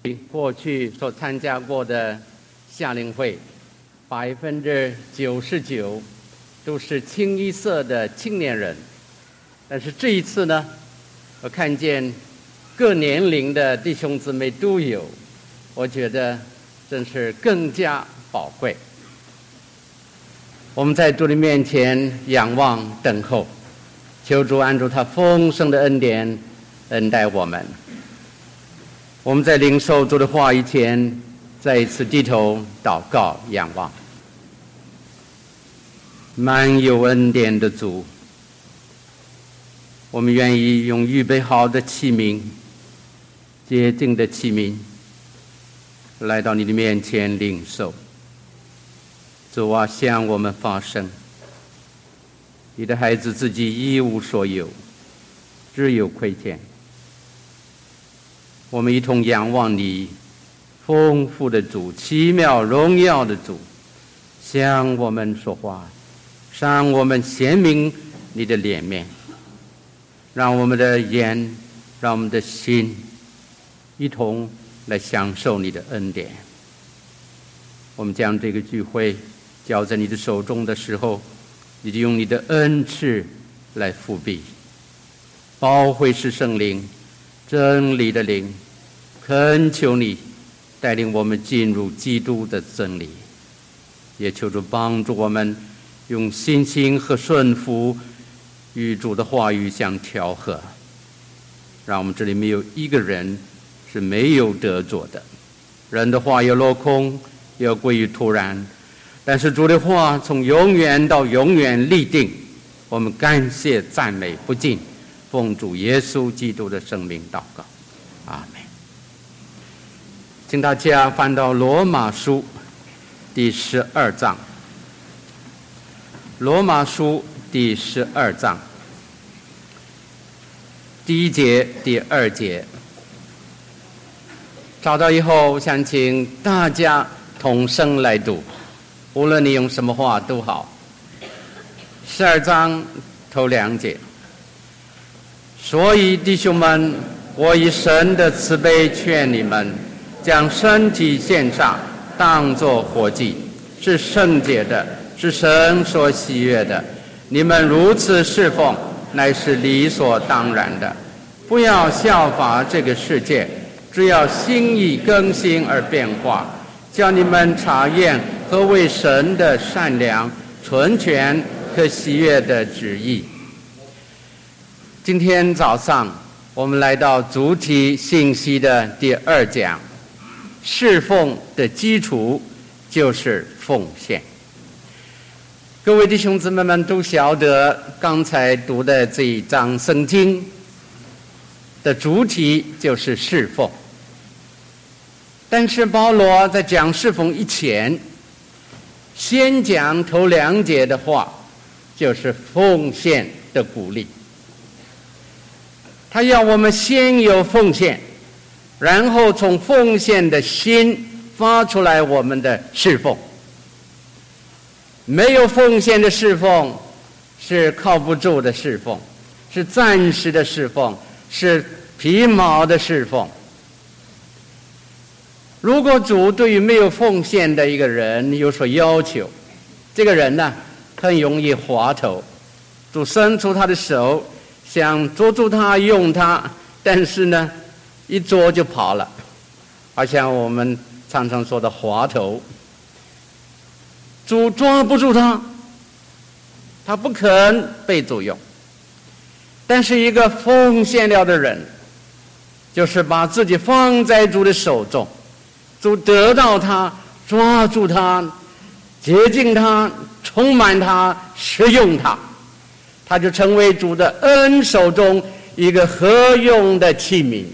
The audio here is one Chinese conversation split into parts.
过去所参加过的夏令会，99%都是清一色的青年人，但是这一次呢，我看见各年龄的弟兄姊妹都有，我觉得真是更加宝贵。我们在主的面前仰望等候，求主按住他丰盛的恩典恩待我们。我们在领受主的话语前，再一次低头祷告仰望。满有恩典的主，我们愿意用预备好的器皿，洁净的器皿，来到你的面前领受。主啊，向我们发声，你的孩子自己一无所有，只有亏欠。我们一同仰望你丰富的主，奇妙荣耀的主，向我们说话，让我们显明你的脸面，让我们的眼，让我们的心一同来享受你的恩典。我们将这个聚会交在你的手中的时候，你就用你的恩赐来复辟，保惠师圣灵，真理的灵，恳求你带领我们进入基督的真理，也求主帮助我们用信心和顺服与主的话语相调和，让我们这里没有一个人是没有得着的。人的话要落空，要归于突然，但是主的话从永远到永远立定。我们感谢赞美不尽，奉主耶稣基督的圣名祷告，阿们。请大家翻到罗马书第12章，罗马书第12章第1节第2节。找到以后，想请大家同声来读，无论你用什么话都好。12章头2节。所以弟兄们，我以神的慈悲劝你们，将身体献上，当作活祭，是圣洁的，是神所喜悦的。你们如此侍奉，乃是理所当然的。不要效法这个世界，只要心意更新而变化，叫你们查验何为神的善良、纯全、可喜悦的旨意。今天早上我们来到主题信息的第2讲，侍奉的基础就是奉献。各位弟兄姊妹们都晓得，刚才读的这一章圣经的主题就是侍奉。但是保罗在讲侍奉以前，先讲头2节的话，就是奉献的鼓励。他要我们先有奉献，然后从奉献的心发出来我们的侍奉。没有奉献的侍奉是靠不住的侍奉，是暂时的侍奉，是皮毛的侍奉。如果主对于没有奉献的一个人有所要求，这个人呢，很容易滑头。主伸出他的手想捉住他用他，但是呢一捉就跑了，好像我们常常说的滑头。主抓不住他，他不肯被主用。但是一个奉献了的人，就是把自己放在主的手中，主得到他，抓住他，洁净他，充满他，使用他，他就成为主的恩手中一个合用的器皿。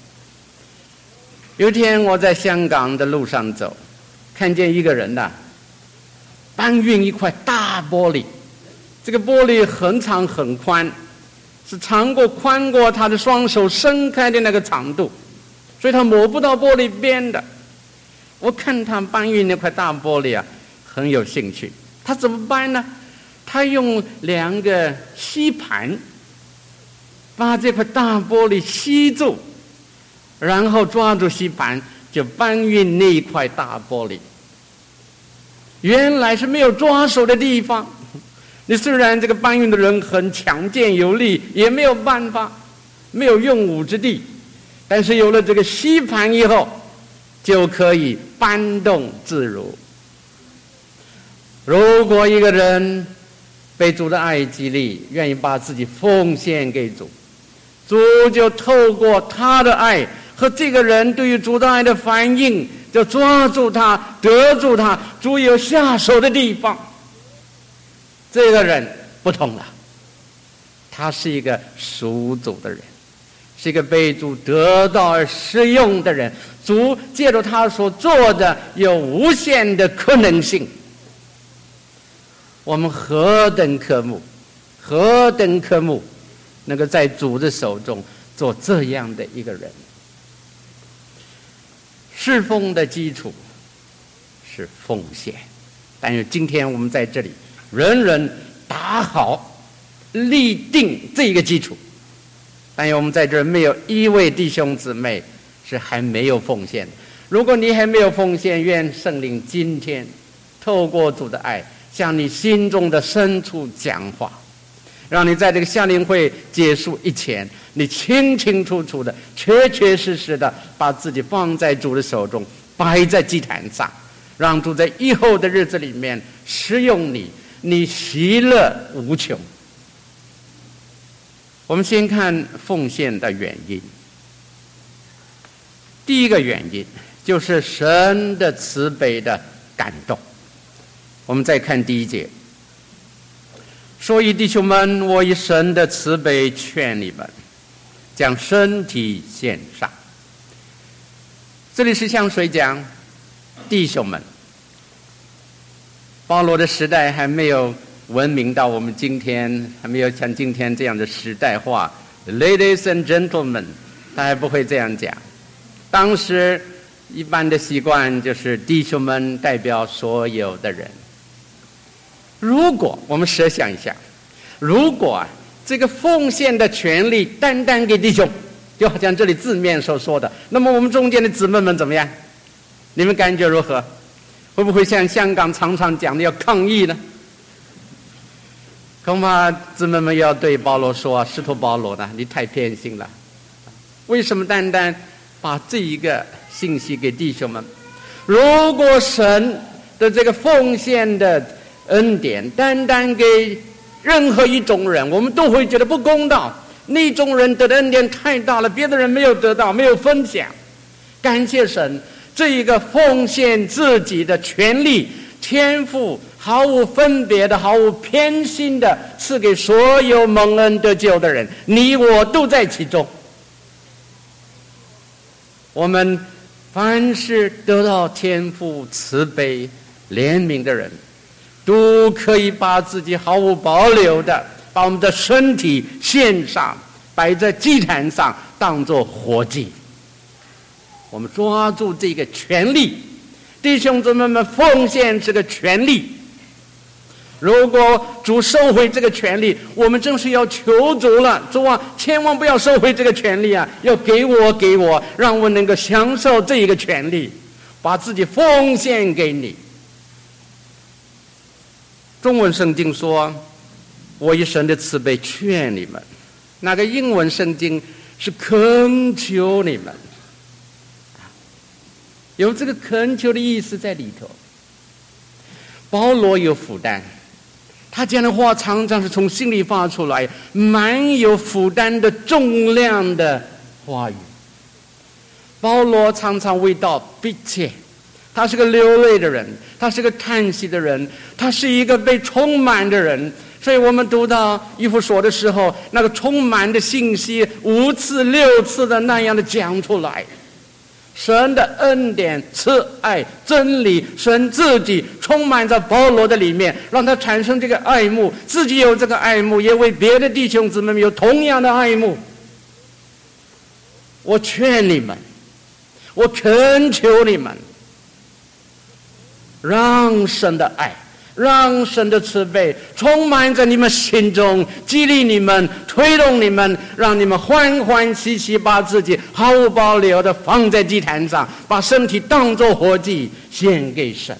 有一天我在香港的路上走，看见一个人呐，搬运一块大玻璃，这个玻璃很长很宽，是宽过他的双手伸开的那个长度，所以他摸不到玻璃边的。我看他搬运那块大玻璃啊，很有兴趣。他怎么搬呢？他用2个吸盘把这块大玻璃吸住，然后抓住吸盘， 就搬运那一块大玻璃。原来是没有抓手的地方，你虽然这个搬运的人很强健有力，也没有办法，没有用武之地，但是有了这个吸盘以后，就可以搬动自如。如果一个人被主的爱激励，愿意把自己奉献给主，主就透过他的爱和这个人对于主的爱的反应，就抓住他，得住他，主有下手的地方。这个人不同了，他是一个属主的人，是一个被主得到而使用的人。主借着他所做的有无限的可能性。我们何等渴慕，何等渴慕能够在主的手中做这样的一个人。侍奉的基础是奉献，但是今天我们在这里人人打好立定这个基础，但是我们在这儿没有一位弟兄姊妹是还没有奉献的。如果你还没有奉献，愿圣灵今天透过主的爱向你心中的深处讲话，让你在这个夏令会结束以前，你清清楚楚的确确实实的把自己放在主的手中，摆在祭坛上，让主在以后的日子里面使用你，你喜乐无穷。我们先看奉献的原因。第一个原因就是神的慈悲的感动。我们再看第1节，所以弟兄们，我以神的慈悲劝你们，将身体献上。这里是向谁讲？弟兄们。保罗的时代还没有文明到我们今天，还没有像今天这样的时代化 ，Ladies and gentlemen， 他还不会这样讲。当时一般的习惯就是弟兄们代表所有的人。如果我们设想一下，如果这个奉献的权利单单给弟兄，就好像这里字面所说的，那么我们中间的姊妹们怎么样？你们感觉如何？会不会像香港常常讲的要抗议呢？恐怕姊妹们要对保罗说，使徒保罗呢，你太偏心了。为什么单单把这一个信息给弟兄们？如果神的这个奉献的恩典单单给任何一种人，我们都会觉得不公道。那种人得的恩典太大了，别的人没有得到，没有分享。感谢神，这一个奉献自己的权利、天赋，毫无分别的、毫无偏心的赐给所有蒙恩得救的人，你我都在其中。我们凡是得到天赋、慈悲、怜悯的人，都可以把自己毫无保留的把我们的身体献上，摆在祭坛上当作活祭。我们抓住这个权利，弟兄姊妹们，奉献是个权利。如果主收回这个权利，我们正是要求主了，主啊，千万不要收回这个权利啊，要给我，让我能够享受这一个权利，把自己奉献给你。中文圣经说，我以神的慈悲劝你们，那个英文圣经是恳求你们，有这个恳求的意思在里头。保罗有负担，他讲的话常常是从心里发出来，蛮有负担的重量的话语。保罗常常为道逼切，他是个流泪的人，他是个叹息的人，他是一个被充满的人。所以我们读到以弗所的时候，那个充满的信息5次6次的那样的讲出来，神的恩典、慈爱、真理，神自己充满在保罗的里面，让他产生这个爱慕，自己有这个爱慕，也为别的弟兄姊妹有同样的爱慕。我劝你们，我恳求你们，让神的爱， 让神的慈悲充满在你们心中，激励你们，推动你们，让你们欢欢喜喜把自己毫无保留的放在祭坛上，把身体当作活祭献给神。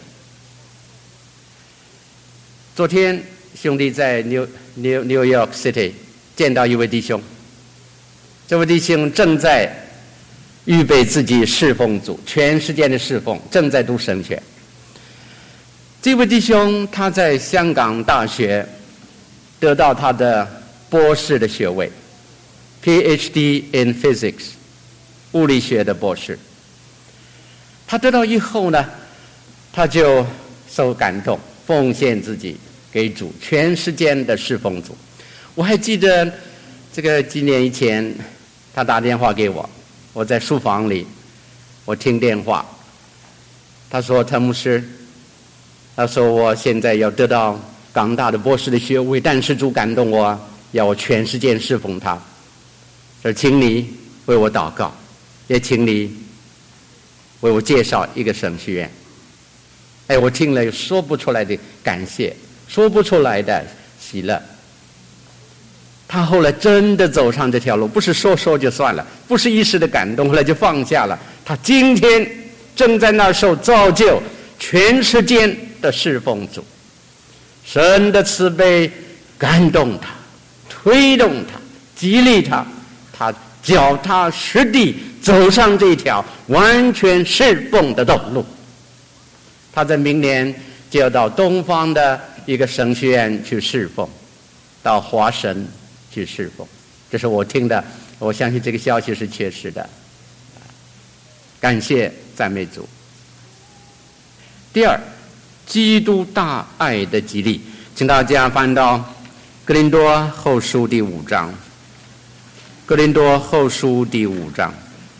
昨天兄弟在 New York City 见到一位弟兄，这位弟兄正在预备自己侍奉主，全世界的侍奉，正在读神学。这位弟兄他在香港大学得到他的博士的学位， PhD in Physics， 物理学的博士。他得到以后呢，他就受感动，奉献自己给主，全世界的侍奉主。我还记得这个几年以前他打电话给我，我在书房里，我听电话，他说陈牧师，他说我现在要得到港大的博士的学位，但是主感动我，要我全世界侍奉他，所以请你为我祷告，也请你为我介绍一个神学院。哎，我听了有说不出来的感谢，说不出来的喜乐。他后来真的走上这条路，不是说说就算了，不是一时的感动，后来就放下了。他今天正在那受造就，全世界的侍奉主，神的慈悲感动他，推动他，激励他，他脚踏实地走上这条完全侍奉的道路。他在明年就要到东方的一个神学院去侍奉，到华神去侍奉。这是我听的，我相信这个消息是确实的。感谢赞美主。第二，基督大爱的激励，请大家翻到哥林多后书第5章。哥林多后书第5章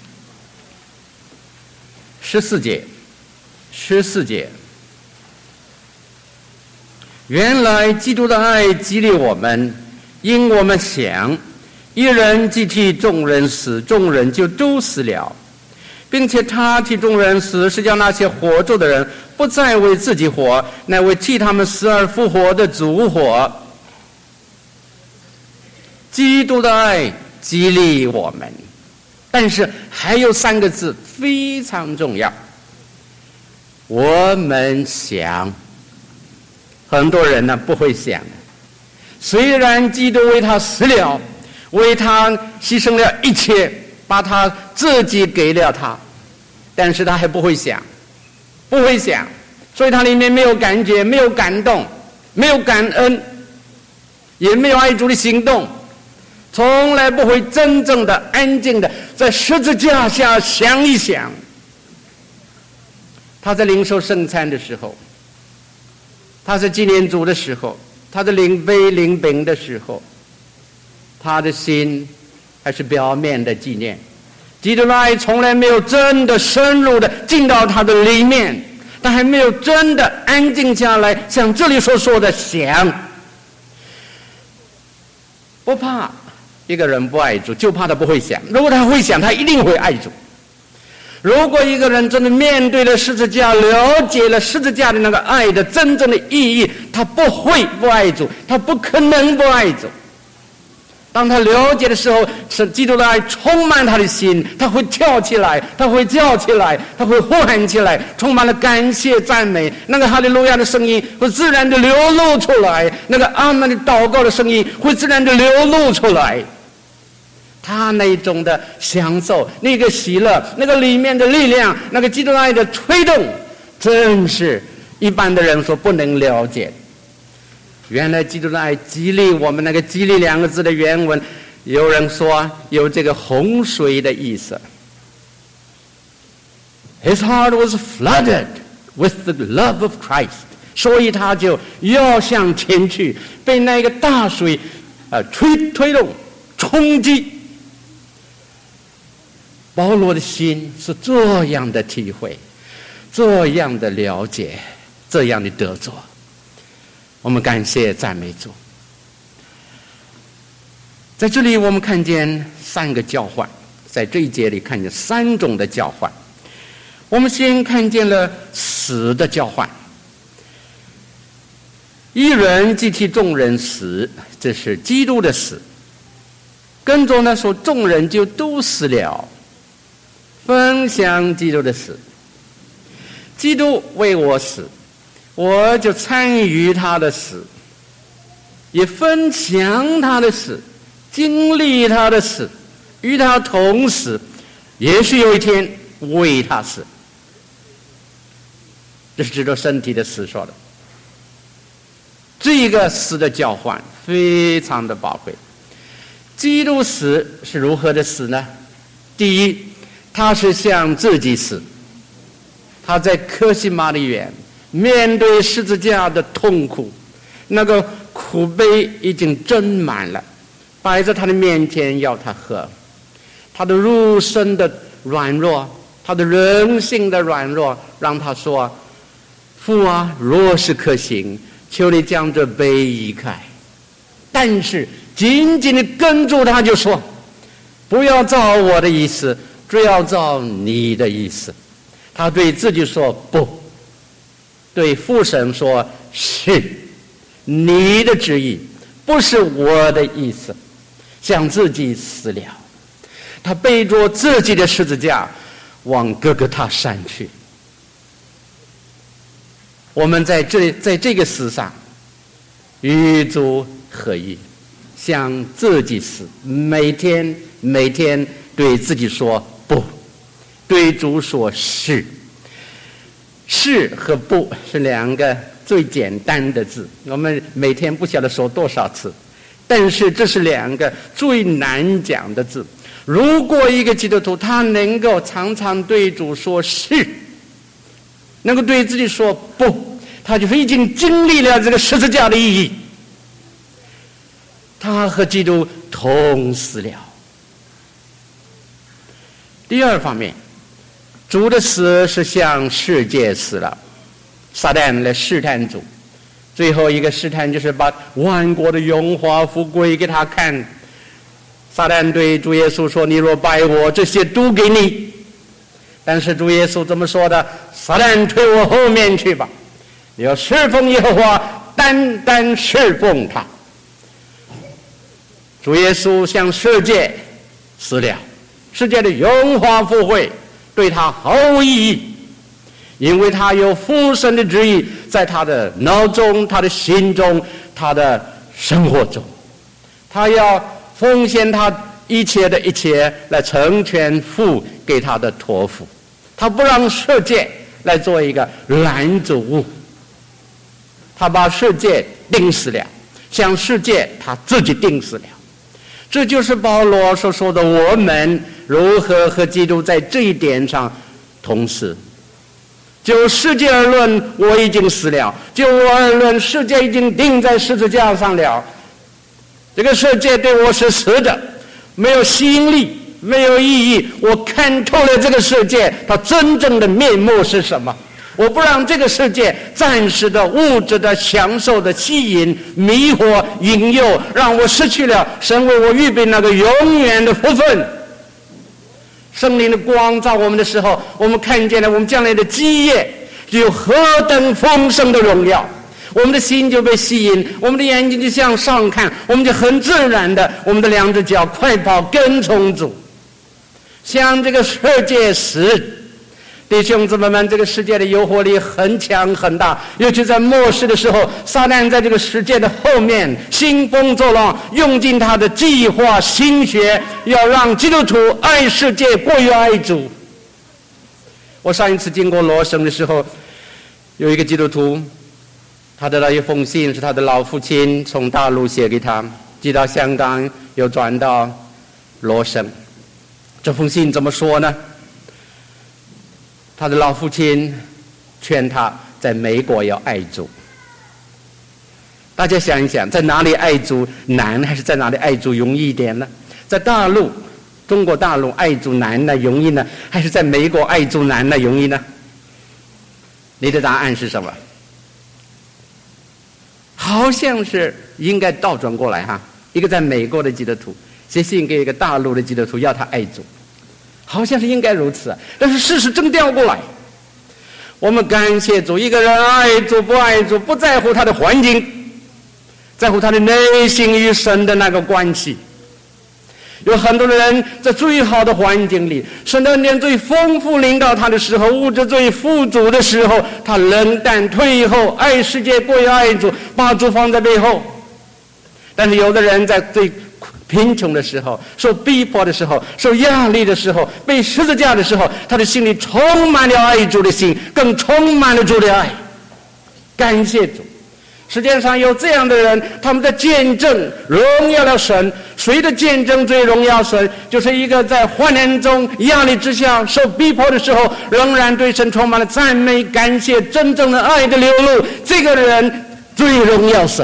14节，原来基督的爱激励我们，因我们想，一人既替众人死，众人就都死了，并且他替众人死，是叫那些活着的人不再为自己活，乃为替他们死而复活的主活。基督的爱激励我们，但是还有3个字非常重要，我们想。很多人呢不会想，虽然基督为他死了，为他牺牲了一切，把他自己给了他，但是他还不会想，所以他里面没有感觉，没有感动，没有感恩，也没有爱主的行动，从来不会真正的安静的在十字架下想一想。他在领受圣餐的时候，他在纪念主的时候，他在领杯领饼的时候，他的心还是表面的纪念。基督的爱从来没有真的深入的进到他的里面，他还没有真的安静下来，像这里所说的想。不怕一个人不爱主，就怕他不会想。如果他会想，他一定会爱主。如果一个人真的面对了十字架，了解了十字架的那个爱的真正的意义，他不会不爱主，他不可能不爱主。当他了解的时候，是基督的爱充满他的心，他会跳起来，他会叫起来，他会呼喊起来，充满了感谢赞美，那个哈利路亚的声音会自然的流露出来，那个阿们的祷告的声音会自然的流露出来。他那种的享受，那个喜乐，那个里面的力量，那个基督爱的推动，真是一般的人所不能了解。原来基督的爱激励我们，那个激励2个字的原文，有人说有这个洪水的意思。His heart was flooded with the love of Christ， 所以他就要向前去，被那个大水推动冲击。保罗的心是这样的体会，这样的了解，这样的得着。我们感谢赞美主。在这里我们看见3个交换，在这一节里看见3种的交换。我们先看见了死的交换。 一人既替众人死，这是基督的死。跟着呢说，众人就都死了，分享基督的死。基督为我死，我就参与他的死，也分享他的死，经历他的死，与他同死，也许有一天为他死。这是指着身体的死说的。这个死的交换非常的宝贵。基督死是如何的死呢？第一，他是向自己死，他在客西马尼园面对十字架的痛苦，那个苦杯已经斟满了，摆在他的面前要他喝。他的肉身的软弱，他的人性的软弱，让他说：父啊，若是可行，求你将这杯移开。但是紧紧地跟住他就说：不要照我的意思，只要照你的意思。他对自己说不，对父神说是你的旨意，不是我的意思，向自己死了。他背着自己的十字架往哥哥他山去。我们在这个死上与主合一，向自己死，每天对自己说不，对主说是。是和不是两个最简单的字，我们每天不晓得说多少次，但是这是两个最难讲的字。如果一个基督徒他能够常常对主说是，能够对自己说不，他就已经经历了这个十字架的意义，他和基督同死了。第二方面，主的死是向世界死了，撒旦来试探主，最后一个试探就是把万国的荣华富贵给他看。撒旦对主耶稣说：你若拜我，这些都给你。但是主耶稣这么说的：撒旦退我后面去吧，你要侍奉耶和华，单单侍奉他。主耶稣向世界死了，世界的荣华富贵对他毫无意义，因为他有父神的旨意在他的脑中、他的心中、他的生活中，他要奉献他一切的一切来成全父给他的托付。他不让世界来做一个拦阻物，他把世界定死了，向世界他自己定死了。这就是保罗所说的，我们如何和基督在这一点上同死。就世界而论，我已经死了；就我而论，世界已经钉在十字架上了。这个世界对我是死的，没有吸引力，没有意义。我看透了这个世界它真正的面目是什么。我不让这个世界暂时的物质的享受的吸引、迷惑、引诱，让我失去了神为我预备那个永远的福分。圣灵的光照我们的时候，我们看见了我们将来的基业有何等丰盛的荣耀，我们的心就被吸引，我们的眼睛就向上看，我们就很自然的，我们的两只脚快跑跟从主，向这个世界死。弟兄姊妹们，这个世界的诱惑力很强很大，尤其在末世的时候，撒旦在这个世界的后面兴风作浪，用尽他的计划心血，要让基督徒爱世界过于爱主。我上一次经过罗省的时候，有一个基督徒，他得到一封信，是他的老父亲从大陆写给他，寄到香港，又转到罗省。这封信怎么说呢？他的老父亲劝他在美国要爱主。大家想一想，在哪里爱主难，还是在哪里爱主容易一点呢？在大陆，中国大陆爱主难呢容易呢，还是在美国爱主难呢容易呢？你的答案是什么？好像是应该倒转过来哈，一个在美国的基督徒写信给一个大陆的基督徒要他爱主，好像是应该如此啊，但是事实正调过来。我们感谢主，一个人爱主不爱主，不在乎他的环境， 在乎他的内心与神的那个关系。有很多的人在最好的环境里，神的恩典最丰富领导他的时候，物质最富足的时候，他冷淡退后，爱世界不要爱主，把主放在背后。但是有的人在最贫穷的时候，受逼迫的时候，受压力的时候，被十字架的时候，他的心里充满了爱主的心，更充满了主的爱。感谢主。世界上有这样的人，他们的见证荣耀了神。谁的见证最荣耀神？就是一个在患难中、压力之下、受逼迫的时候，仍然对神充满了赞美、感谢，真正的爱的流露。这个人最荣耀神。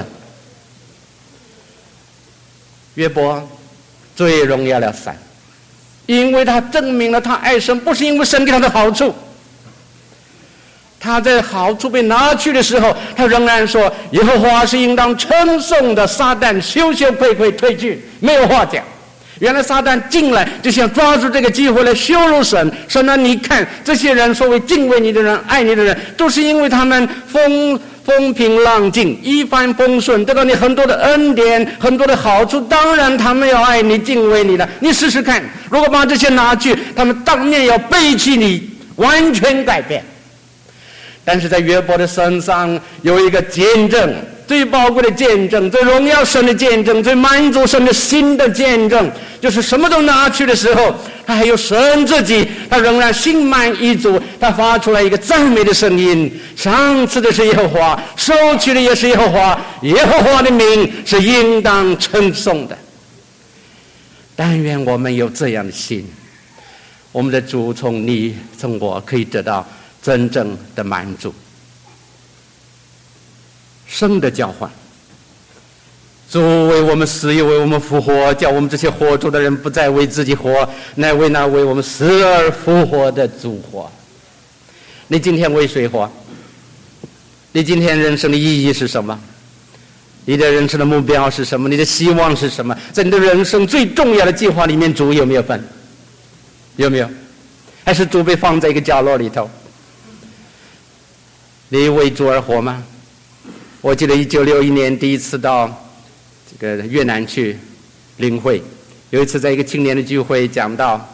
约伯最荣耀了神，因为他证明了他爱神，不是因为神给他的好处。他在好处被拿去的时候，他仍然说耶和华是应当称颂的，撒旦羞羞愧愧退去，没有话讲。原来撒旦进来就想抓住这个机会来羞辱神，说那你看这些人，所谓敬畏你的人、爱你的人，都是因为他们风平浪静，一帆风顺，得到你很多的恩典，很多的好处，当然他们要爱你、敬畏你的。你试试看，如果把这些拿去，他们当面要背弃你，完全改变。但是在约伯的身上有一个见证，最宝贵的见证，最荣耀神的见证，最满足神的心的见证，就是什么都拿去的时候，他还有神自己，他仍然心满意足，他发出来一个赞美的声音。赏赐的是耶和华，收取的也是耶和华，耶和华的名是应当称颂的。但愿我们有这样的心，我们的主从你从我可以得到真正的满足。生的交换，主为我们死，又为我们复活，叫我们这些活着的人不再为自己活，乃为那为我们死而复活的主活。你今天为谁活？你今天人生的意义是什么？你的人生的目标是什么？你的希望是什么？在你的人生最重要的计划里面，主有没有份？有没有？还是主被放在一个角落里头？你为主而活吗？我记得1961年第一次到这个越南去领会，有一次在一个青年的聚会讲到，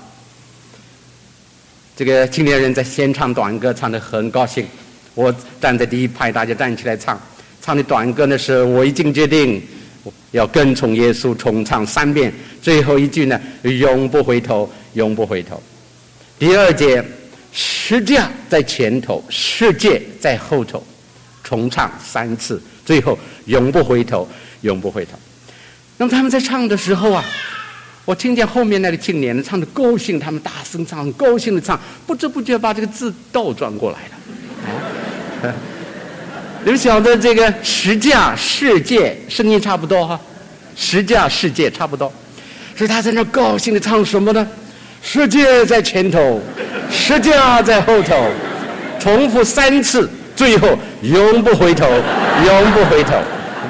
这个青年人在先唱短歌，唱得很高兴，我站在第一排，大家站起来唱的短歌的时候，我已经决定要跟从耶稣，重唱3遍，最后一句呢，永不回头，永不回头。第二节，十架在前头，世界在后头，重唱3次，最后永不回头，永不回头。那么他们在唱的时候啊，我听见后面那个青年唱的高兴，他们大声唱，很高兴的唱，不知不觉把这个字倒转过来了。你们晓得这个十架世界声音差不多哈，十架世界差不多，所以他在那高兴的唱什么呢？世界在前头，十架在后头，重复3次，最后永不回头，永不回头。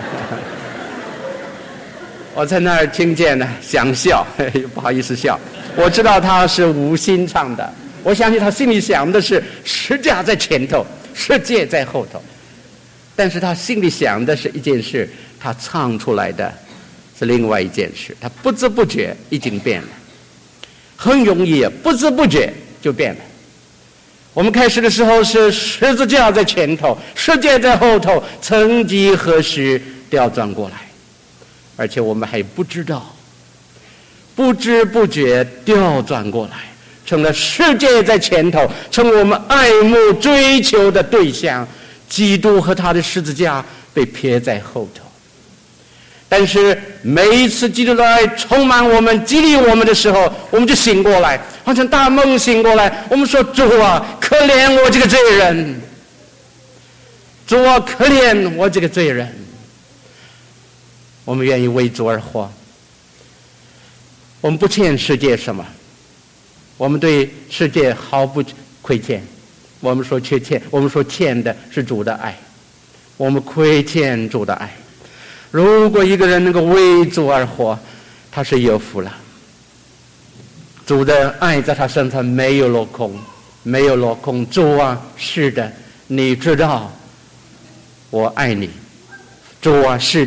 我在那儿听见呢，想笑，不好意思笑。我知道他是无心唱的，我相信他心里想的是十架在前头，世界在后头。但是他心里想的是一件事，他唱出来的是另外一件事，他不知不觉已经变了，很容易不知不觉就变了。我们开始的时候是十字架在前头，世界在后头，曾几何时调转过来，而且我们还不知道，不知不觉调转过来，成了世界在前头，成为我们爱慕追求的对象。基督和他的十字架被撇在后头，但是每一次基督的爱充满我们、激励我们的时候，我们就醒过来，好像大梦醒过来。我们说：主啊，可怜我这个罪人！主啊，可怜我这个罪人！我们愿意为主而活。我们不欠世界什么，我们对世界毫不亏欠。我们说欠的是主的爱，我们亏欠主的爱。如果一个人能够为主而活，他是有福了。主的爱在他身上没有落空，没有落空。主啊，是的，你知道我爱你。主啊，是的，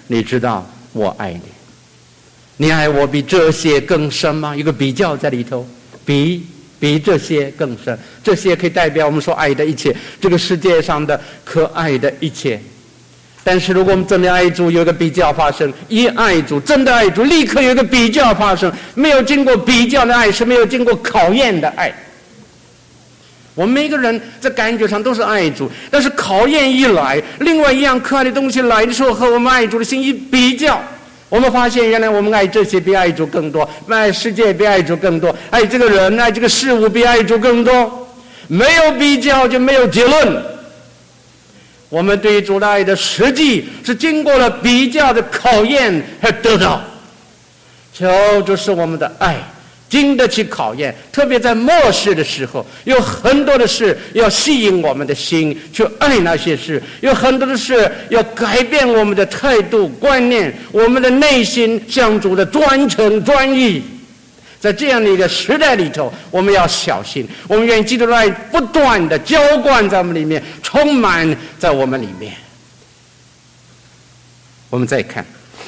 你知道我爱你。你爱我比这些更深吗？一个比较在里头，比这些更深。这些可以代表我们所爱的一切，这个世界上的可爱的一切。但是如果我们真的爱主，有一个比较发生，一爱主，真的爱主，立刻有一个比较发生。没有经过比较的爱是没有经过考验的爱。我们每个人在感觉上都是爱主，但是考验一来，另外一样可爱的东西来的时候，和我们爱主的心一比较，我们发现原来我们爱这些比爱主更多，爱世界比爱主更多，爱这个人爱这个事物比爱主更多。没有比较就没有结论。我们对主的爱的实际是经过了比较的考验而得到。求主使我们的爱经得起考验，特别在末世的时候，有很多的事要吸引我们的心去爱那些事，有很多的事要改变我们的态度观念，我们的内心向主的专诚专一。在这样的一个时代里头，我们要小心，我们愿基督的爱不断的浇灌在我们里面，充满在我们里面。我们再看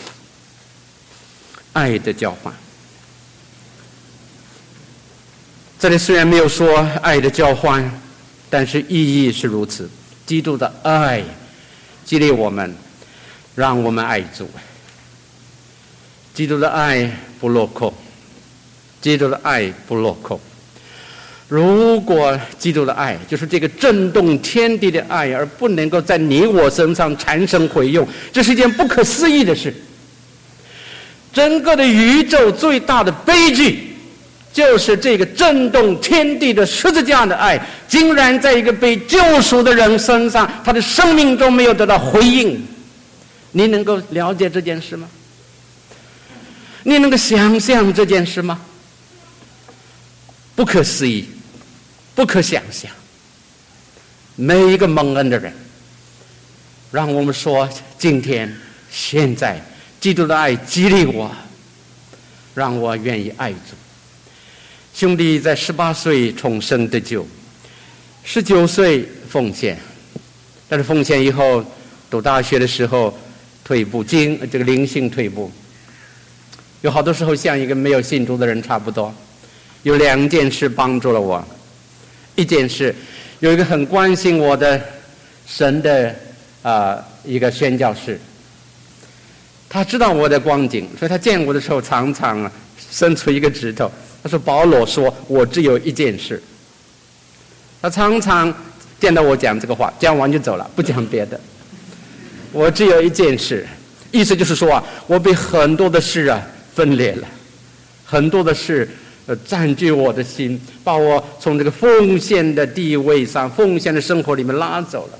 爱的交换，这里虽然没有说爱的交换，但是意义是如此。基督的爱激励我们，让我们爱主。基督的爱不落空，基督的爱不落空。如果基督的爱就是这个震动天地的爱，而不能够在你我身上产生回用，这是一件不可思议的事。整个的宇宙最大的悲剧，就是这个震动天地的十字架的爱，竟然在一个被救赎的人身上，他的生命中没有得到回应。你能够了解这件事吗？你能够想象这件事吗？不可思议，不可想象。每一个蒙恩的人，让我们说，今天现在基督的爱激励我，让我愿意爱主。兄弟在18岁重生得救，19岁奉献，但是奉献以后读大学的时候退步，这个灵性退步，有好多时候像一个没有信主的人差不多。有2件事帮助了我。一件事，有一个很关心我的神的一个宣教士，他知道我的光景，所以他见我的时候常常伸出一个指头，他说：保罗说我只有一件事。他常常见到我讲这个话，讲完就走了，不讲别的。我只有一件事，意思就是说我被很多的事分裂了，很多的事占据我的心，把我从这个奉献的地位上、奉献的生活里面拉走了。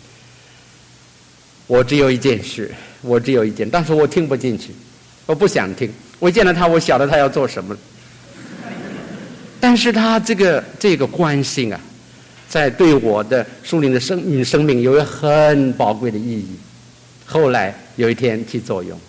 我只有一件事，我只有一件，但是我听不进去，我不想听。我见到他，我晓得他要做什么，但是他这个关心在对我的属灵的生命有一个很宝贵的意义。后来有一天起作用。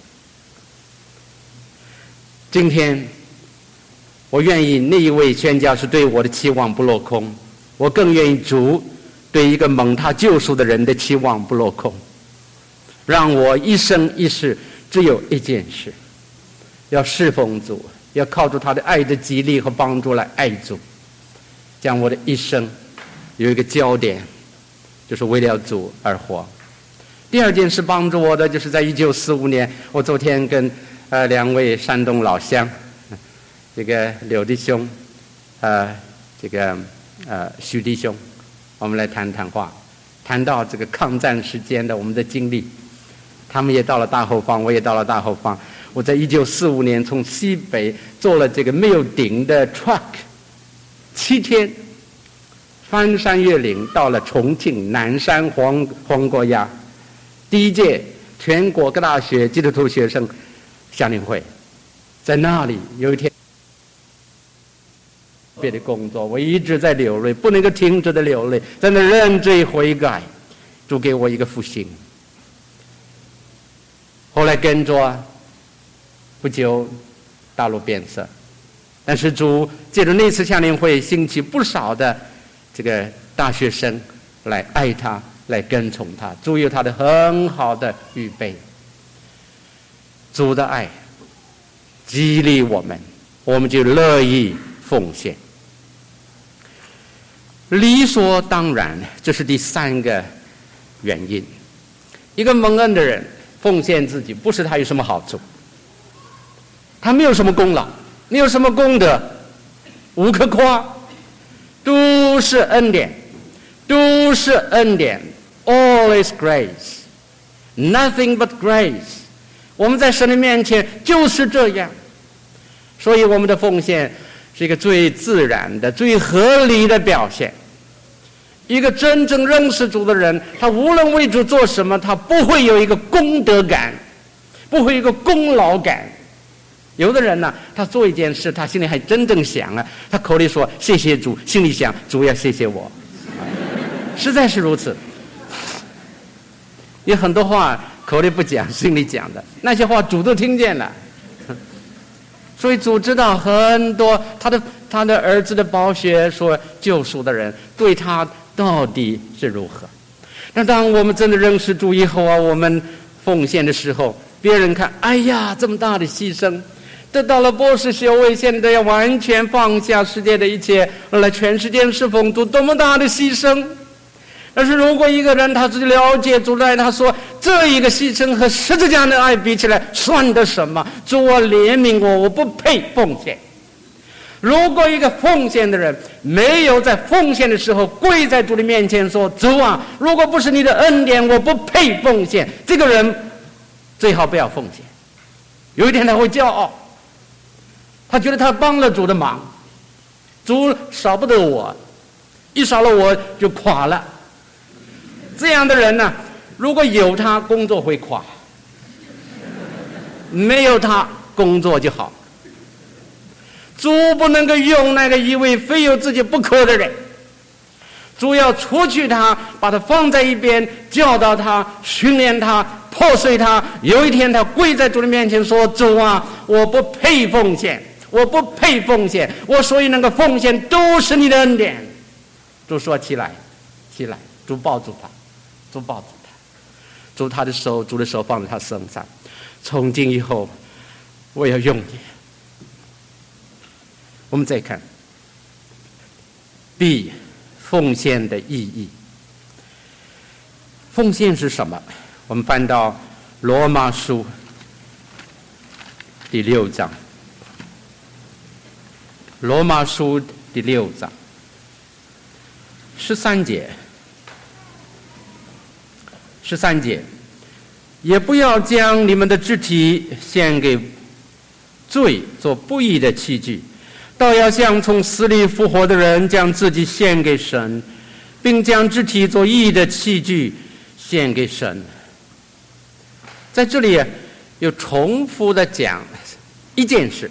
今天我愿意那一位宣教士对我的期望不落空，我更愿意主对一个蒙他救赎的人的期望不落空。让我一生一世只有一件事，要侍奉主，要靠住他的爱的激励和帮助来爱主，将我的一生有一个焦点，就是为了主而活。第2件事帮助我的，就是在1945年，我昨天跟2位山东老乡，这个刘弟兄，这个徐弟兄，我们来谈谈话，谈到这个抗战时间的我们的经历。他们也到了大后方，我也到了大后方。我在1945年从西北坐了这个没有顶的 truck， 7天翻山越岭，到了重庆南山黄果崖，第1届全国各大学基督徒学生夏令会。在那里有一天别的工作，我一直在流泪，不能够停止的流泪，在那认罪悔改。主给我一个复兴。后来跟着不久大陆变色，但是主借着那次夏令会兴起不少的这个大学生来爱他，来跟从他。主有他的很好的预备。 主的爱激励我们，我们就乐意奉献。理所当然，这是第三个原因。一个蒙恩的人奉献自己，不是他有什么好处，他没有什么功劳，没有什么功德，无可夸，都是恩典，都是恩典。 All is grace, nothing but grace。 我们在神的面前就是这样，所以我们的奉献是一个最自然的、最合理的表现。一个真正认识主的人，他无论为主做什么，他不会有一个功德感，不会有一个功劳感。有的人呢，他做一件事，他心里还真正想啊，他口里说谢谢主，心里想主要谢谢我，实在是如此。有很多话口里不讲，心里讲的，那些话主都听见了。所以主知道很多他的儿子的宝血所救赎的人对他到底是如何。那当我们真的认识主以后啊，我们奉献的时候，别人看，哎呀，这么大的牺牲，得到了博士学位，现在要完全放下世界的一切来全世界侍奉主，多么大的牺牲。但是如果一个人他自己了解主的爱，他说这一个牺牲和十字架的爱比起来算得什么？主啊，怜悯我，我不配奉献。如果一个奉献的人没有在奉献的时候跪在主的面前说，主啊，如果不是你的恩典，我不配奉献，这个人最好不要奉献。有一天他会骄傲，他觉得他帮了主的忙，主少不得我，一少了我就垮了。这样的人呢，如果有他，工作会垮；没有他，工作就好。主不能够用那个以为非有自己不可的人，主要除去他，把他放在一边，教导他，训练他，破碎他。有一天他跪在主的面前说，主啊，我不配奉献，我不配奉献，我所以能够奉献都是你的恩典。主说起来，起来。主抱住他，主抱住他，主他的手，主的手放在他身上。从今以后，我要用你。我们再看 B 奉献的意义。奉献是什么？我们翻到罗马书第6章，罗马书第6章13节。13节，也不要将你们的肢体献给罪做不义的器具，倒要像从死里复活的人，将自己献给神，并将肢体做义的器具献给神。在这里有重复的讲一件事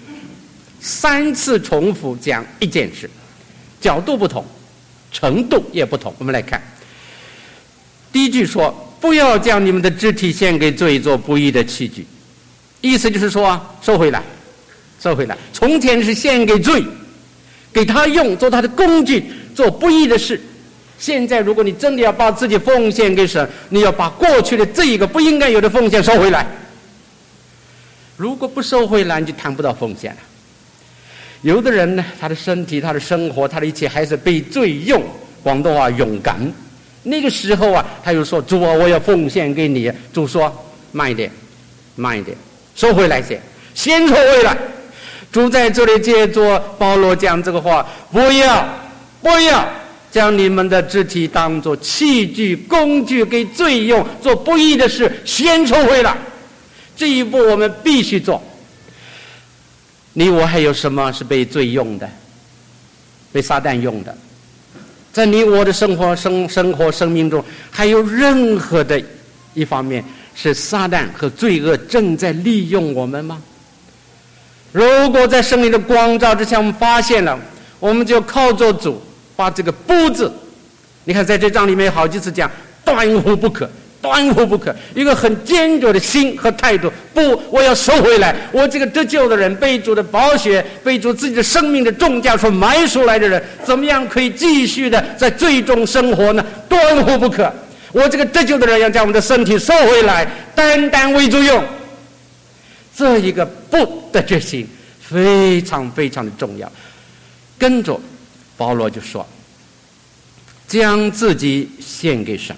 ，3次重复讲一件事，角度不同，程度也不同。我们来看第一句说，不要将你们的肢体献给罪做不义的器具，意思就是说收回来，收回来。从前是献给罪，给他用，做他的工具，做不义的事。现在如果你真的要把自己奉献给神，你要把过去的这一个不应该有的奉献收回来。如果不收回来，你就谈不到奉献了。有的人呢，他的身体，他的生活，他的一切还是被罪用，广东话勇敢。那个时候啊，他就说，主啊，我要奉献给你。主说慢一点，慢一点，收回来先收回来。主在这里借着保罗讲这个话，不要将你们的肢体当作器具工具给罪用，做不义的事，先收回来。这一步我们必须做。你我还有什么是被罪用的，被撒旦用的？在你我的生活生命中，还有任何的一方面是撒旦和罪恶正在利用我们吗？如果在圣灵的光照之下我们发现了，我们就靠着主把这个不字，你看在这章里面有好几次讲断乎不可，断乎不可，一个很坚决的心和态度。不，我要收回来。我这个得救的人，被主的宝血，被主自己的生命的重价所买赎来的人，怎么样可以继续的在罪中生活呢？断乎不可。我这个得救的人要将我们的身体收回来，单单为主用。 这一个不的决心非常非常的重要。跟着保罗就说，将自己献给神，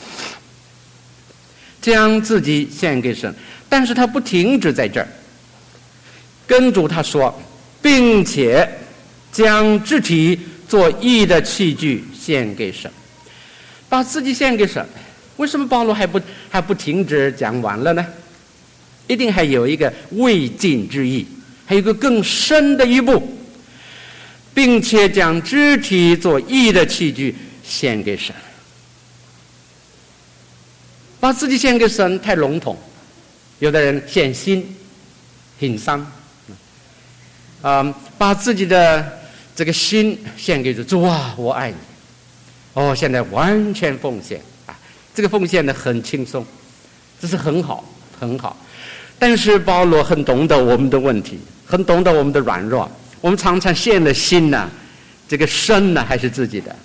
将自己献给神。但是他不停止在这儿，跟着他说，并且将肢体做义的器具献给神，把自己献给神。为什么保罗还不停止讲完了呢？一定还有一个未尽之意，还有一个更深的一步，并且将肢体做义的器具献给神。把自己献给神太笼统，有的人献心很伤把自己的这个心献给主啊，我爱你，现在完全奉献这个奉献的很轻松，这是很好很好。但是保罗很懂得我们的问题，很懂得我们的软弱，我们常常献的心这个身还是自己的。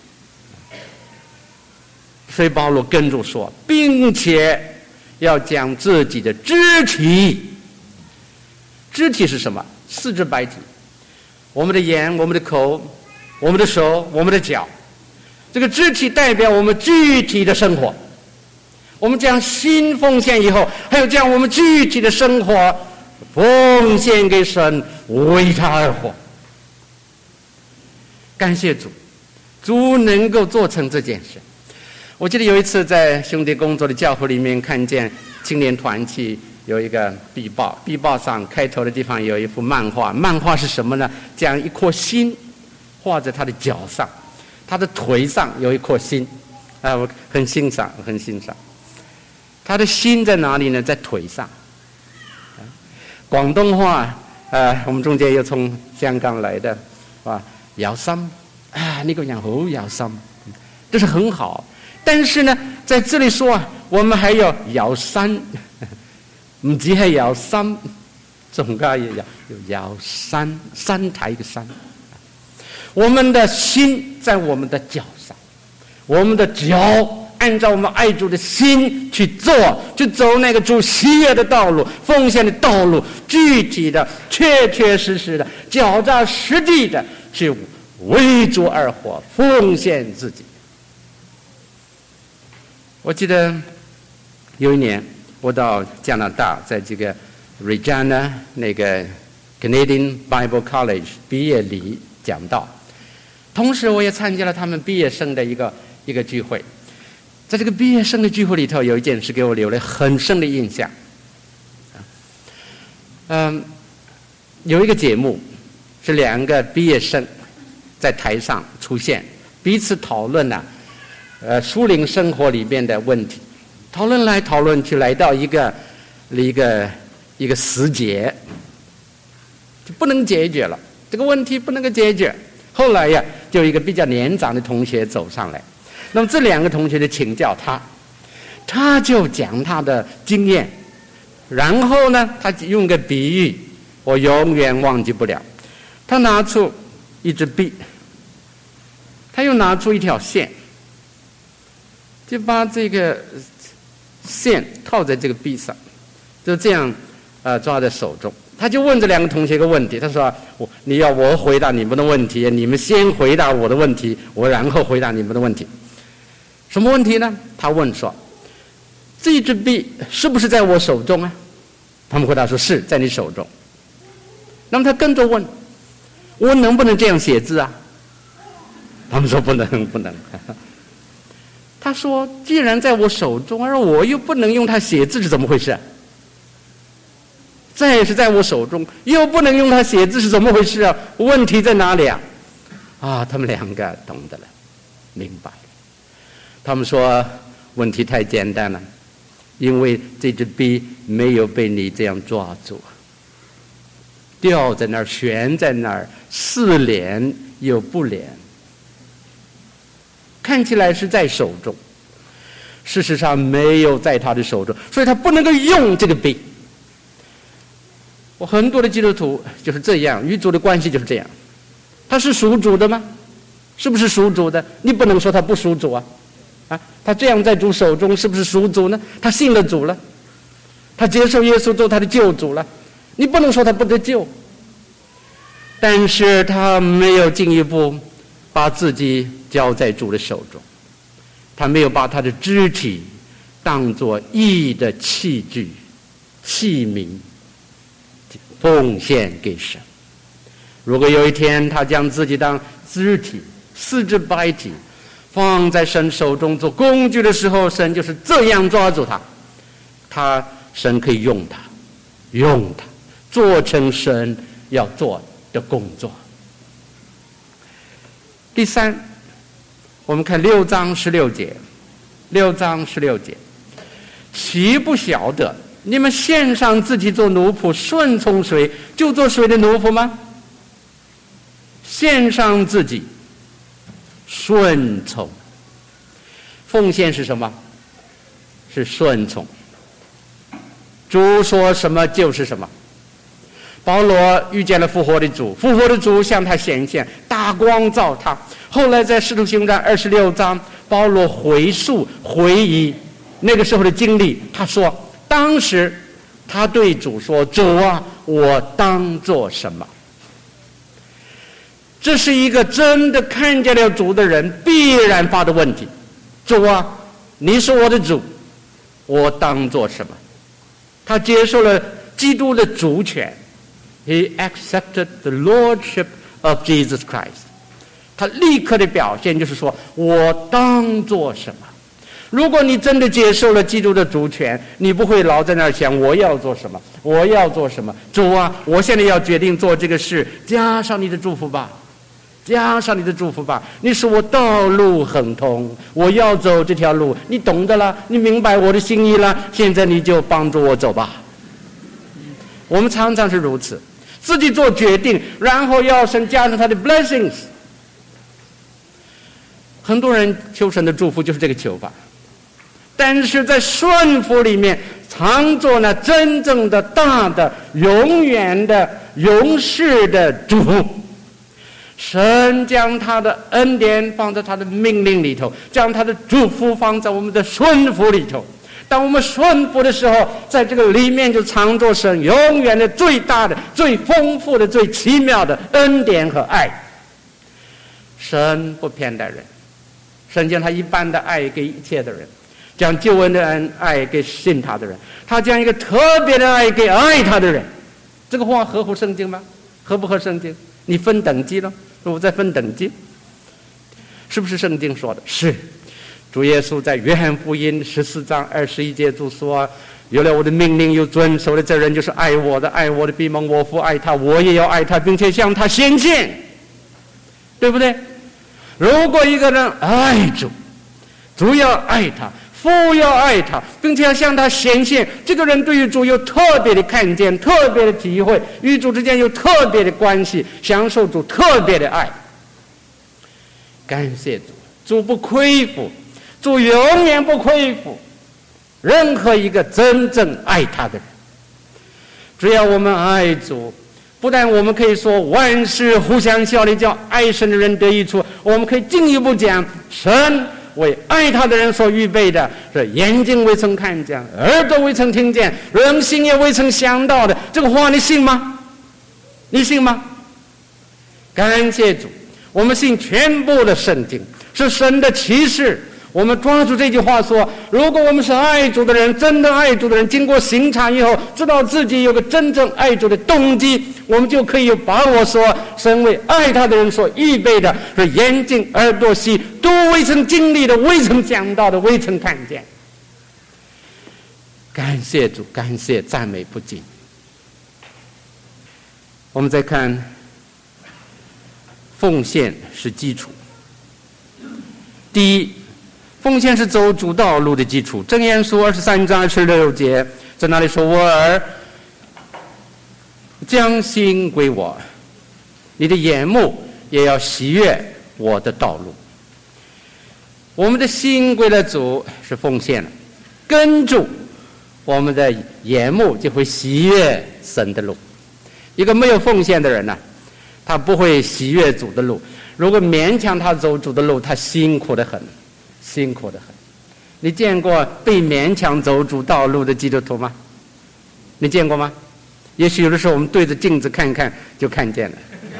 所以保罗跟着说，并且要将自己的肢体是什么？四肢百体，我们的眼，我们的口，我们的手，我们的脚，这个肢体代表我们具体的生活。我们将心奉献以后，还有将我们具体的生活奉献给神，为他而活。感谢主，主能够做成这件事。我记得有一次在兄弟工作的教会里面，看见青年团契有一个壁报，壁报上开头的地方有一幅漫画，漫画是什么呢？将一颗心画在他的脚上，他的腿上有一颗心我很欣赏。他的心在哪里呢？在腿上。广东话我们中间又從香港來的有心那個人好有心，這是很好。但是呢，在這裡說我們還要有心，唔止係有心，仲加要有身，身體嘅身。我們的心在我們的腳上，我們的腳按照我們愛主的心去做，去走那個主喜悅的道路，奉獻的道路，具體的確確實實的腳踏實地的去為主而活，奉獻自己。我記得有一年我到加拿大，在這個 Regina 那個 Canadian Bible College 畢業禮講道，同時我也參加了他們畢業生的一個聚會。在這個畢業生的聚會裡頭，有一件事給我留了很深的印象。有一個節目是兩個畢業生在台上出現，彼此討論屬靈生活裡面的問題，討論來討論去，來到一個死結，就不能解決了，這個問題不能夠解決。後來就有一個比較年長的同學走上來，那麼這兩個同學就請教他就講他的經驗，然後呢他用個比喻我永遠忘記不了。他拿出一支筆，他又拿出一條線，就把這個線套在這個筆上，就這樣抓在手中。他就問這兩個同學一個問題，他說你要我回答你們的問題，你們先回答我的問題，我然後回答你們的問題。什麼問題呢？他問說，這支筆是不是在我手中啊？他們回答說是在你手中。那麼他跟着問，我能不能這樣寫字啊？他們說不能。他說既然在我手中，而我又不能用它寫字，是怎麼回事？再是在我手中又不能用它寫字，是怎麼回事啊？問題在哪裡啊？他們兩個懂得了，明白了。他們說問題太簡單了，因為這支筆沒有被你這樣抓住，吊在那兒，懸在那兒，似連又不連，看起來是在手中，事實上沒有在他的手中，所以他不能夠用這個筆。我很多的基督徒就是這樣，與主的關係就是這樣。他是屬主的嗎？是不是屬主的？你不能說他不屬主啊！他這樣在主手中，是不是屬主呢？他信了主了，他接受耶穌做他的救主了， 你不能说他不得救，但是他没有进一步把自己交在主的手中，他没有把他的肢体当作义的器具器皿奉献给神。如果有一天他将自己当肢体四肢百体放在神手中做工具的时候，神就是这样抓住他，神可以用他做成神要做的工作。第三，我们看6章16节，6章16节，岂不晓得你们献上自己做奴仆，顺从谁，就做谁的奴仆吗？献上自己，顺从。奉献是什么？是顺从。主说什么就是什么。保罗遇见了复活的主，复活的主向他显现，大光照他。后来在使徒行传26章，保罗回忆那个时候的经历，他说当时他对主说，主啊，我当做什么？这是一个真的看见了主的人必然发的问题。主啊，你是我的主，我当做什么？他接受了基督的主权， He accepted the lordship of Jesus Christ。 他立刻的表现就是说，我当做什么？如果你真的接受了基督的主权，你不会老在那儿想我要做什么，我要做什么。主啊，我现在要决定做这个事，加上你的祝福吧，加上你的祝福吧。你使我道路很通，我要走这条路，你懂得了，你明白我的心意了，现在你就帮助我走吧。我们常常是如此，自己做决定，然后要神加上他的 blessings。 很多人求神的祝福就是这个求法，但是在顺服里面藏着那真正的大的永远的永世的祝福。神将他的恩典放在他的命令里头，将他的祝福放在我们的顺服里头。当我们顺服的时候，在这个里面就藏着神永远的最大的最丰富的最奇妙的恩典和爱。神不偏待人，神将他一般的爱给一切的人，将救恩的爱给信他的人，他将一个特别的爱给爱他的人。这个话合乎圣经吗？合不合圣经？你分等级了，我在分等级，是不是圣经说的？是。主耶稣在约翰福音14章21节就说，有了我的命令又遵守的这人就是爱我的，爱我的必蒙我父爱他，我也要爱他，并且向他显现，对不对？如果一个人爱主，主要爱他，父要爱他，并且要向他显现，这个人对于主有特别的看见，特别的体会，与主之间有特别的关系，享受主特别的爱。感谢主，主不亏负，主永远不亏负任何一个真正爱他的人。只要我们爱主，不但我们可以说万事互相效力，叫爱神的人得益处，我们可以进一步讲，神为爱他的人所预备的是眼睛未曾看见，耳朵未曾听见，人心也未曾想到的。这个话你信吗？你信吗？感谢主，我们信全部的圣经是神的启示。我们抓住这句话说，如果我们是爱主的人，真的爱主的人，经过刑察以后知道自己有个真正爱主的动机，我们就可以有把握说，神为爱他的人所预备的是眼睛耳朵心都未曾经历的，未曾想到的，未曾看见。感谢主，感谢赞美不尽。我们再看奉献是基础。第一，奉献是走主道路的基础。箴言书23章26节在那里说，我儿，将心归我，你的眼目也要喜悦我的道路。我们的心归了主是奉献了，跟住我们的眼目就会喜悦神的路。一个没有奉献的人呢，他不会喜悦主的路。如果勉强他走主的路，他辛苦得很，辛苦得很。你见过被勉强走主道路的基督徒吗？你见过吗？ 也许有的时候我们对着镜子看看就看见了。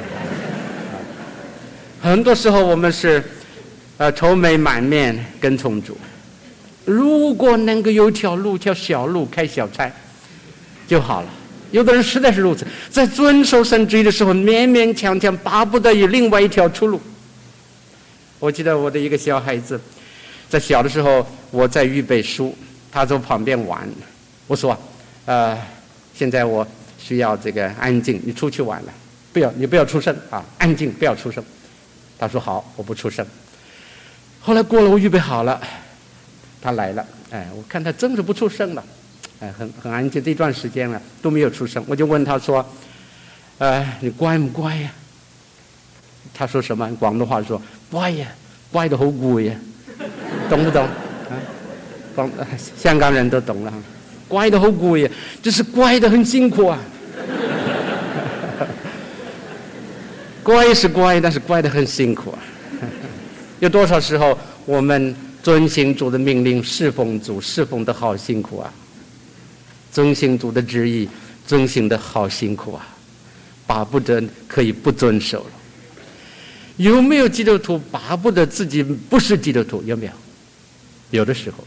很多时候我们是愁眉满面跟从主。如果能够有一条路，条小路开小差就好了。有的人实在是如此，在遵守神旨意的时候勉勉强强，巴不得有另外一条出路。我记得我的一个小孩子，在小的时候我在预备书，他在旁边玩，我说现在我需要这个安静，你出去玩了，你不要出声啊，安静，不要出声。他说好，我不出声。后来过了，我预备好了，他来了，我看他真是不出声了，很安静，这段时间了都没有出声。我就问他说你乖不乖呀？他说什么？广东话说乖呀，乖得好攰呀，懂不懂香港人都懂了，乖得好攰呀，就是乖得很辛苦啊。乖是乖，但是乖得很辛苦啊。有多少时候我们遵行主的命令，侍奉主，侍奉的好辛苦啊。遵行主的旨意，遵行的好辛苦啊，巴不得可以不遵守了。有没有基督徒巴不得自己不是基督徒？有没有？有的时候。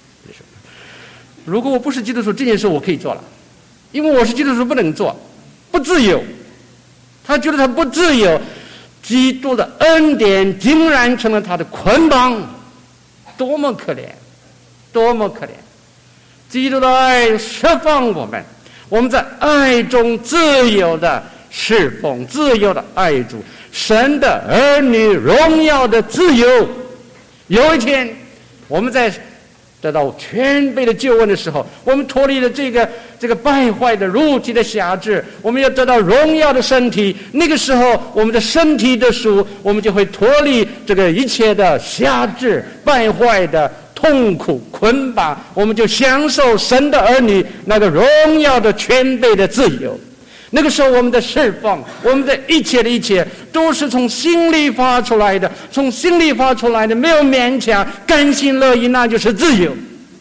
如果我不是基督徒，这件事我可以做了，因为我是基督徒不能做，不自由。他觉得他不自由，基督的恩典竟然成了他的捆绑，多么可怜，多么可怜！基督的爱释放我们，我们在爱中自由的侍奉，自由的爱主，神的儿女荣耀的自由。有一天我们在得到全备的救恩的时候，我们脱离了这个败坏的肉体的辖制，我们要得到荣耀的身体。那个时候我们的身体的属，我们就会脱离这个一切的辖制、败坏的痛苦捆绑，我们就享受神的儿女那个荣耀的全备的自由。那个时候我们的释放，我们的一切的一切都是从心里发出来的，从心里发出来的，没有勉强，甘心乐意，那就是自由。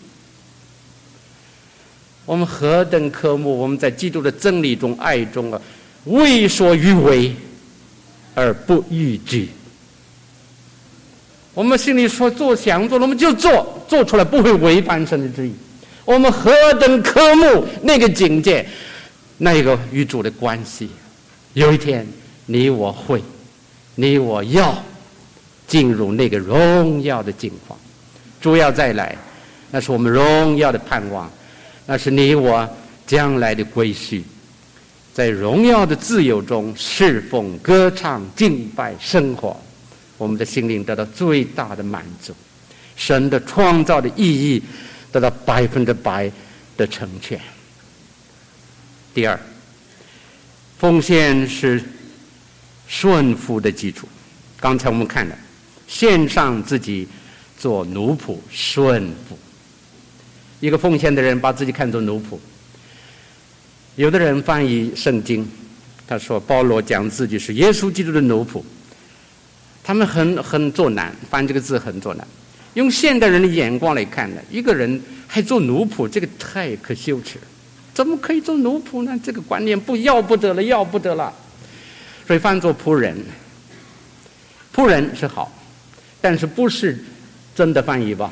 我们何等渴慕我们在基督的真理中、爱中为所欲为而不逾矩。我们心里说做想做，我们就做出来，不会违反神的旨意。我们何等渴慕那个境界，那个与主的关系。有一天你我要进入那个荣耀的境况，主要再来，那是我们荣耀的盼望，那是你我将来的归宿，在荣耀的自由中侍奉、歌唱、敬拜、生活，我们的心灵得到最大的满足，神的创造的意义得到100%的成全。第二，奉献是顺服的基础。刚才我们看了，献上自己做奴仆，顺服。一个奉献的人把自己看作奴仆。有的人翻译圣经，他说保罗讲自己是耶稣基督的奴仆，他们很作难，翻这个字很作难。用现代人的眼光来看呢，一个人还做奴仆，这个太可羞耻了。怎么可以做奴仆呢？这个观念要不得了。所以翻作仆人。仆人是好，但是不是真的翻译吧？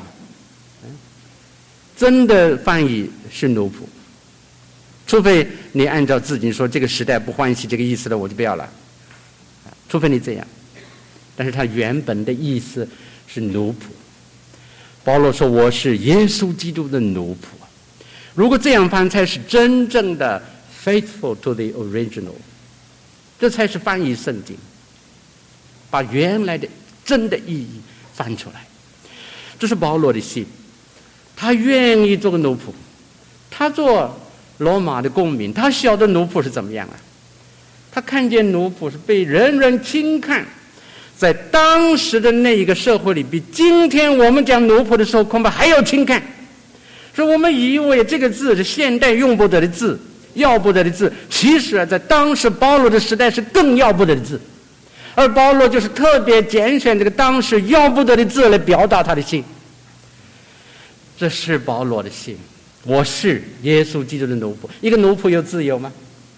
真的翻译是奴仆，除非你按照自己说这个时代不欢喜这个意思的，我就不要了，除非你这样。但是他原本的意思是奴仆。保罗说我是耶稣基督的奴仆。如果这样翻才是真正的 faithful to the original， 这才是翻译圣经，把原来的真的意义翻出来。这是保罗的心，他愿意做个奴仆，他做罗马的公民，他晓得奴仆是怎么样啊？他看见奴仆是被人人轻看，在当时的那一个社会里，比今天我们讲奴仆的时候恐怕还要轻看。所以我们以为这个字是现代用不得的字，要不得的字，其实在当时保罗的时代是更要不得的字，而保罗就是特别拣选这个当时要不得的字来表达他的心。这是保罗的心，我是耶稣基督的奴仆。一个奴仆有自由吗？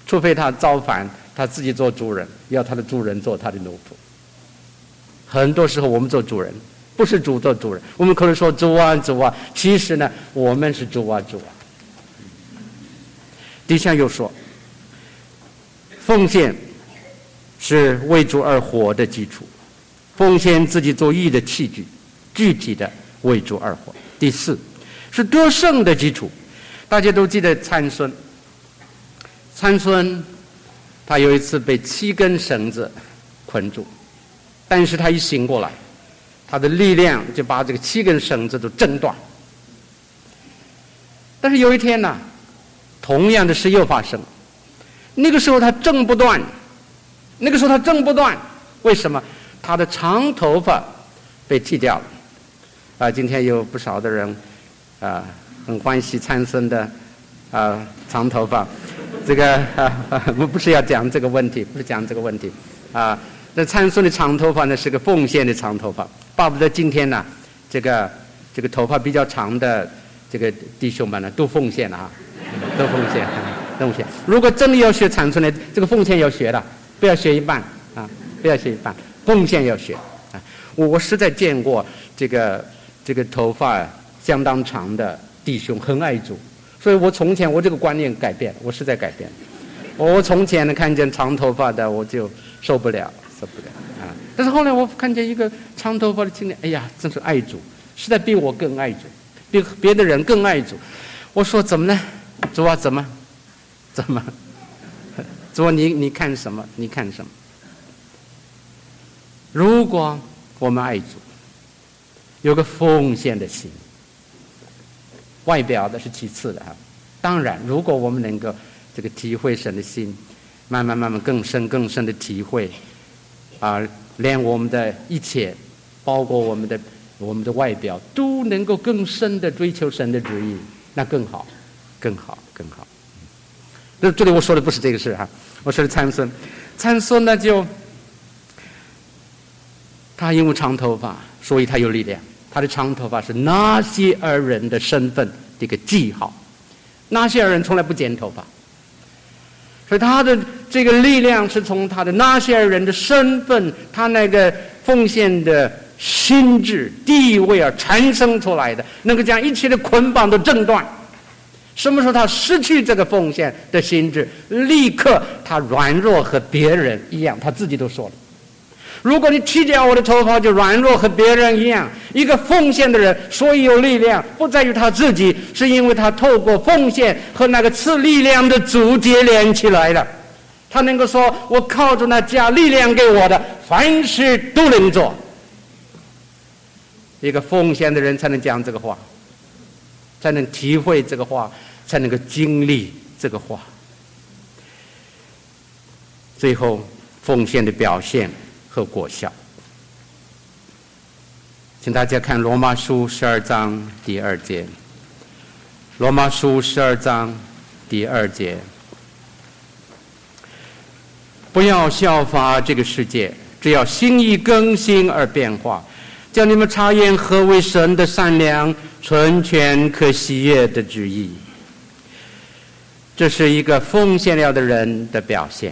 除非他造反，他自己做主人，要他的主人做他的奴仆。很多时候我们做主人，不是主做主人。我们可能说主啊主啊，其实呢，我们是主啊主啊。底下又说，奉献是为主而活的基础，奉献自己做义的器具，具体的为主而活。第四是得胜的基础。大家都记得参孙，他有一次被7根绳子捆住，但是他一醒过来，他的力量就把这个7根绳子都挣断。但是有一天呢，同样的事又发生，那个时候他挣不断，为什么？他的长头发被剃掉了。今天有不少的人很欢喜参孙的长头发。这个我不是要讲这个问题，那参孙的长头发呢是个奉献的长头发，巴不得今天呢这个头发比较长的这个弟兄们呢都奉献了都奉献。如果真的要学参孙呢，这个奉献要学的，不要学一半奉献要学我实在见过这个头发相当长的弟兄很爱主，所以我从前我这个观念改变，我实在改变。我从前呢看见长头发的我就受不了但是后来我看见一个长头发的青年，哎呀，真是爱主，实在比我更爱主，比别的人更爱主。我说怎么呢？主啊，怎么？主啊，你看什么？如果我们爱主，有个奉献的心，外表的是其次的当然，如果我们能够这个体会神的心，慢慢更深的体会连我们的一切，包括我们的外表，都能够更深的追求神的旨意，那更好。这里我说的不是这个事我说的参孙呢他因为长头发，所以他有力量。他的长头发是拿西尔人的身份的一个记号，拿西尔人从来不剪头发，所以他的这个力量是从他的拿西尔人的身份，他那个奉献的心智地位而产生出来的，能够将一切的捆绑都挣断。什么时候他失去这个奉献的心智，立刻他软弱和别人一样，他自己都说了，如果你剃掉我的头发，就软弱和别人一样。一个奉献的人所以有力量，不在于他自己，是因为他透过奉献和那个赐力量的主结连起来了。他能够说，我靠着那加力量给我的，凡事都能做。一个奉献的人才能讲这个话，才能体会这个话，才能够经历这个话。最后奉献的表现和果效，请大家看罗马书12章第2节。罗马书12章第2节，不要效法这个世界，只要心意更新而变化，叫你们察验何为神的善良、纯全、可喜悦的旨意。这是一个奉献了的人的表现，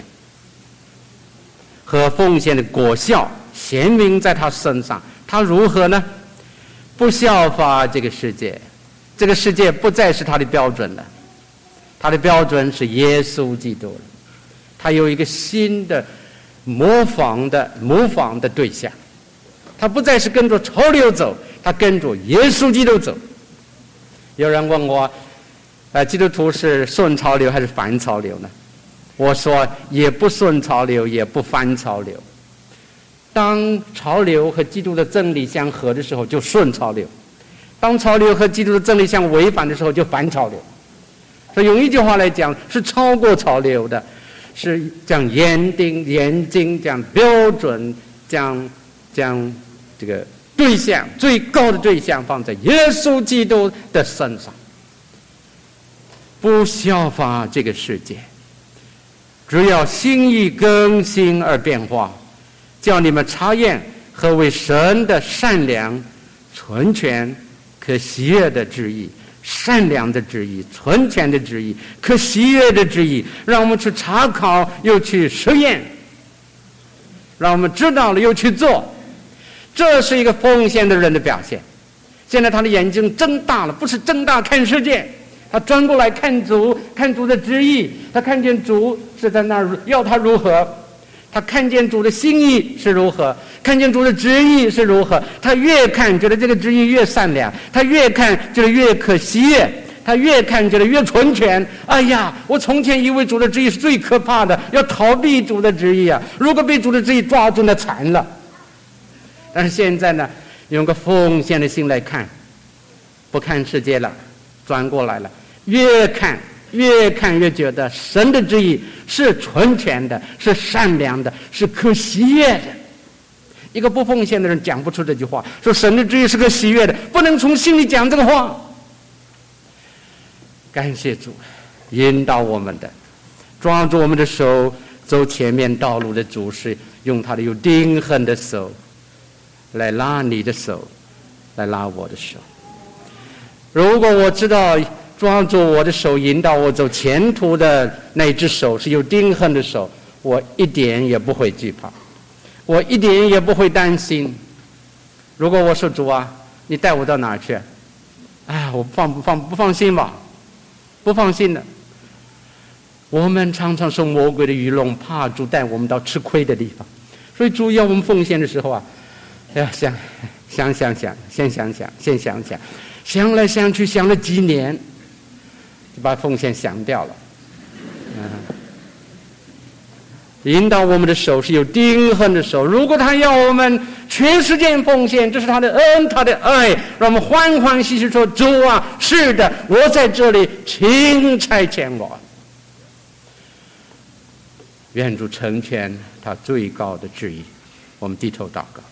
和奉献的果效显明在他身上。他如何呢？不效法这个世界，这个世界不再是他的标准了，他的标准是耶稣基督了。他有一个新的模仿的对象，他不再是跟着潮流走，他跟着耶稣基督走。有人问我基督徒是顺潮流还是反潮流呢？我说也不顺潮流，也不反潮流。当潮流和基督的真理相合的时候，就顺潮流；当潮流和基督的真理相违反的时候，就反潮流。所以用一句话来讲，是超过潮流的，是将严谨将标准将这个对象最高的对象放在耶稣基督的身上，不效法这个世界，只要心意更新而变化，叫你们察验何为神的善良、纯全、可喜悦的旨意。 善良的旨意、纯全的旨意、可喜悦的旨意，让我们去查考又去实验，让我们知道了又去做，这是一个奉献的人的表现。现在他的眼睛睁大了，不是睁大看世界，他转过来看主，看主的旨意，他看见主是在那儿要他如何，他看见主的心意是如何，看见主的旨意是如何，他越看觉得这个旨意越善良，他越看觉得越可喜悦，他越看觉得越纯全。哎呀，我从前以为主的旨意是最可怕的，要逃避主的旨意啊，如果被主的旨意抓住那惨了。但是现在呢，用个奉献的心来看，不看世界了，转过来了，越看越觉得神的旨意是纯全的，是善良的，是可喜悦的。一个不奉献的人讲不出这句话，说神的旨意是可喜悦的，不能从心里讲这个话。感谢主引导我们的，抓住我们的手走前面道路的主，是用他的有钉痕的手来拉你的手，来拉我的手。如果我知道抓住我的手引导我走前途的那只手是有钉痕的手，我一点也不会惧怕，我一点也不会担心。如果我说主啊，你带我到哪儿去？我不放心吧，不放心的。我们常常受魔鬼的愚弄，怕主带我们到吃亏的地方，所以主要我们奉献的时候啊，先想来想去，想了几年，就把奉献想掉了。引导我们的手是有钉痕的手，如果他要我们全时间奉献，这是他的恩，他的爱，让我们欢欢喜喜说，主啊，是的，我在这里，请差遣我。愿主成全他最高的旨意。我们低头祷告。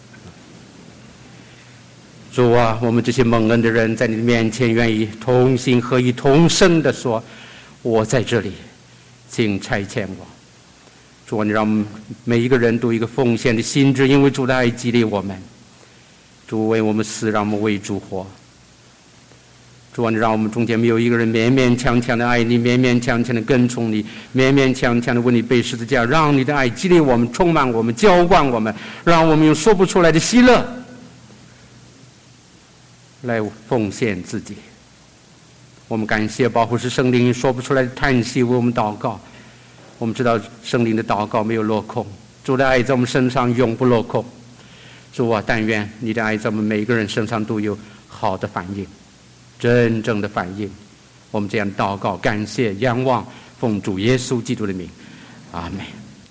主啊，我们这些蒙恩的人在你的面前愿意同心合一同声的说，我在这里，请差遣我。主啊，你让我们每一个人都有一个奉献的心志，因为主的爱激励我们。主为我们死，让我们为主活。主啊，你让我们中间没有一个人勉勉强强的爱你，勉勉强强的跟从你，勉勉强强的为你背十字架，让你的爱激励我们，充满我们，浇灌我们，让我们用说不出来的喜乐来奉献自己。我们感谢保护师圣灵说不出来的叹息为我们祷告。我们知道圣灵的祷告没有落空，主的爱在我们身上永不落空。主啊，但愿你的爱在我们每一个人身上都有好的反应，真正的反应。我们这样祷告，感谢仰望，奉主耶稣基督的名，阿们。